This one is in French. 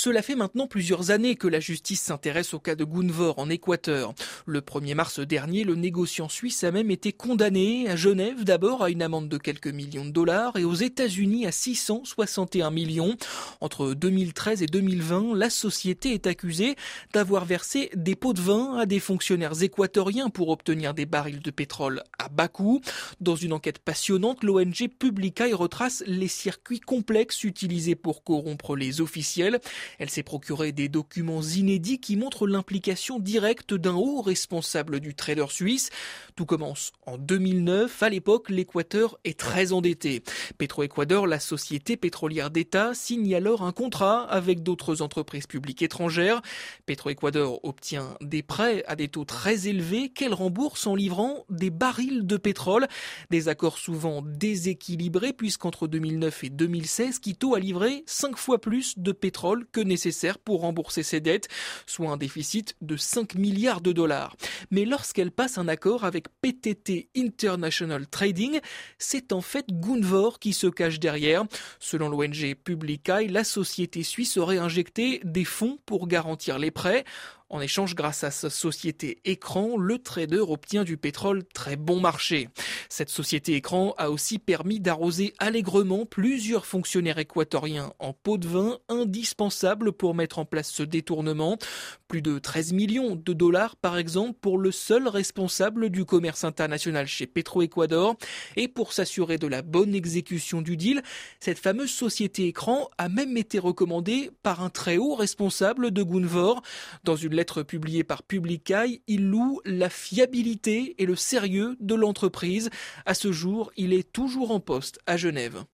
Cela fait maintenant plusieurs années que la justice s'intéresse au cas de Gunvor en Équateur. Le 1er mars dernier, le négociant suisse a même été condamné à Genève d'abord à une amende de quelques millions de dollars et aux États-Unis à 661 millions. Entre 2013 et 2020, la société est accusée d'avoir versé des pots de vin à des fonctionnaires équatoriens pour obtenir des barils de pétrole à bas coût. Dans une enquête passionnante, l'ONG Publicae retrace les circuits complexes utilisés pour corrompre les officiels. Elle s'est procuré des documents inédits qui montrent l'implication directe d'un haut responsable du trader suisse. Tout commence en 2009. À l'époque, l'Équateur est très endetté. Petroecuador, la société pétrolière d'État, signe alors un contrat avec d'autres entreprises publiques étrangères. Petroecuador obtient des prêts à des taux très élevés qu'elle rembourse en livrant des barils de pétrole. Des accords souvent déséquilibrés puisqu'entre 2009 et 2016, Quito a livré 5 fois plus de pétrole que nécessaire pour rembourser ses dettes, soit un déficit de 5 milliards de dollars. Mais lorsqu'elle passe un accord avec PTT International Trading, c'est en fait Gunvor qui se cache derrière. Selon l'ONG Publicae, la société suisse aurait injecté des fonds pour garantir les prêts. En échange, grâce à sa société Écran, le trader obtient du pétrole très bon marché. Cette société Écran a aussi permis d'arroser allègrement plusieurs fonctionnaires équatoriens en pots de vin indispensables pour mettre en place ce détournement. Plus de 13 millions de dollars par exemple pour le seul responsable du commerce international chez Petroecuador. Et pour s'assurer de la bonne exécution du deal, cette fameuse société Écran a même été recommandée par un très haut responsable de Gunvor. Dans une lettre publiée par Publicae, il loue la fiabilité et le sérieux de l'entreprise. À ce jour, il est toujours en poste à Genève.